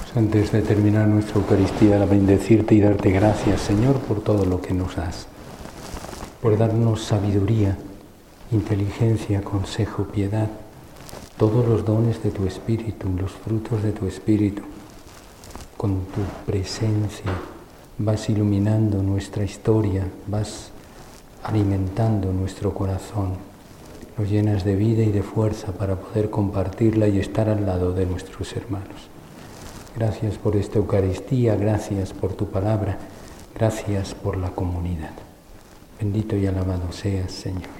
Antes de terminar nuestra Eucaristía, bendecirte y darte gracias, Señor, por todo lo que nos das, por darnos sabiduría, inteligencia, consejo, piedad, todos los dones de tu Espíritu, los frutos de tu Espíritu. Con tu presencia vas iluminando nuestra historia, vas alimentando nuestro corazón, nos llenas de vida y de fuerza para poder compartirla y estar al lado de nuestros hermanos. Gracias por esta Eucaristía, gracias por tu palabra, gracias por la comunidad. Bendito y alabado seas, Señor.